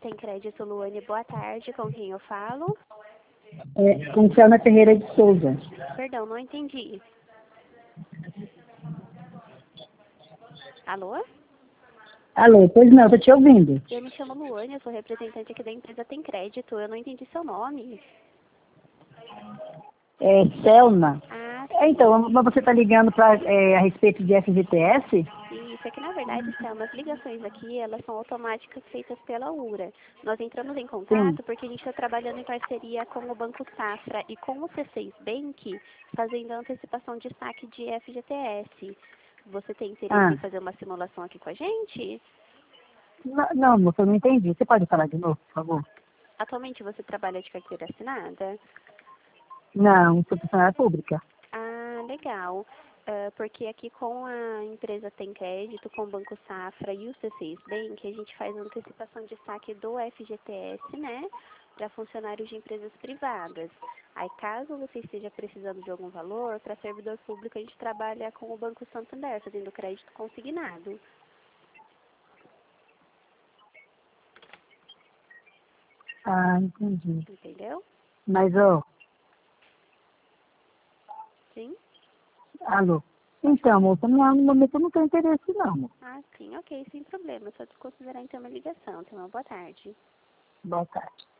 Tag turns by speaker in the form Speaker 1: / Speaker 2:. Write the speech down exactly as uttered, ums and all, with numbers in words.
Speaker 1: Tem Crédito, Luane, boa tarde, com quem eu falo?
Speaker 2: É, com Selma Ferreira de Souza.
Speaker 1: Perdão, não entendi. Alô?
Speaker 2: Alô, pois não, tô te ouvindo.
Speaker 1: Eu me chamo Luane, eu sou representante aqui da empresa Tem Crédito, eu não entendi seu nome.
Speaker 2: É, Selma.
Speaker 1: Ah,
Speaker 2: É,
Speaker 1: sim.
Speaker 2: então, mas você tá ligando pra, é, a respeito de F G T S?
Speaker 1: Isso, é que na verdade, Selma, as ligações aqui, elas são automáticas feitas pela URA. Nós entramos em
Speaker 2: Sim.
Speaker 1: contato porque a gente está trabalhando em parceria com o Banco Safra e com o C seis Bank, fazendo a antecipação de saque de F G T S. Você tem interesse
Speaker 2: Ah,
Speaker 1: em fazer uma simulação aqui com a gente?
Speaker 2: não, não, moça, eu não entendi. Você pode falar de novo, por favor?
Speaker 1: Atualmente você trabalha de carteira assinada?
Speaker 2: Não, sou funcionária pública.
Speaker 1: Ah, legal. Ah, porque aqui com a empresa Tem Crédito, com o Banco Safra e o C seis Bank, a gente faz antecipação de saque do F G T S, né, para funcionários de empresas privadas. Aí, caso você esteja precisando de algum valor, para servidor público, a gente trabalha com o Banco Santander, fazendo crédito consignado.
Speaker 2: Ah, entendi.
Speaker 1: Entendeu?
Speaker 2: Mas, ó,
Speaker 1: Sim?
Speaker 2: alô.
Speaker 1: Pode
Speaker 2: Então,
Speaker 1: falar.
Speaker 2: moça, não, no momento eu não tenho interesse, não, moça.
Speaker 1: Ah, sim, ok, sem problema. Só desconsiderar então uma ligação. Tenha uma boa tarde.
Speaker 2: Boa tarde.